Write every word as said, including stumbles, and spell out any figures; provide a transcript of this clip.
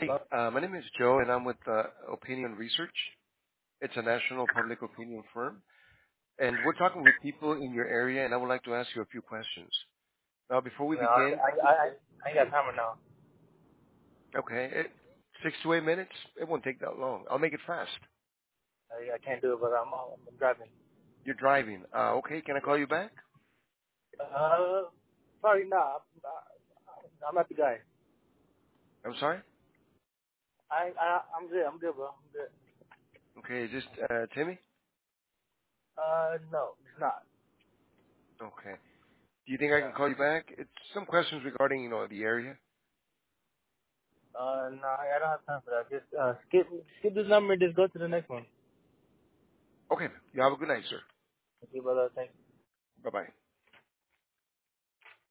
Hi, uh, my name is Joe, and I'm with uh, Opinion Research. It's a national public opinion firm, and we're talking with people in your area, and I would like to ask you a few questions. Now, before we No, I, begin, I, I, I ain't got time right now. okay, it, six to eight minutes. It won't take that long. I'll make it fast. I, I can't do it, but I'm, I'm driving. You're driving. Uh, okay, can I call you back? Uh, sorry, nah. I'm, I'm not the guy. I'm sorry? I, I, I'm good. I'm good, bro. I'm good. Okay, is this uh, Timmy? Uh, no, it's not. Okay. Do you think I No. can call you back? It's some questions regarding, you know, the area. Uh, no, I don't have time for that. Just uh, skip, skip this number and just go to the next one. Okay, you have a good night, sir. Okay, brother. Thank you. Bye-bye.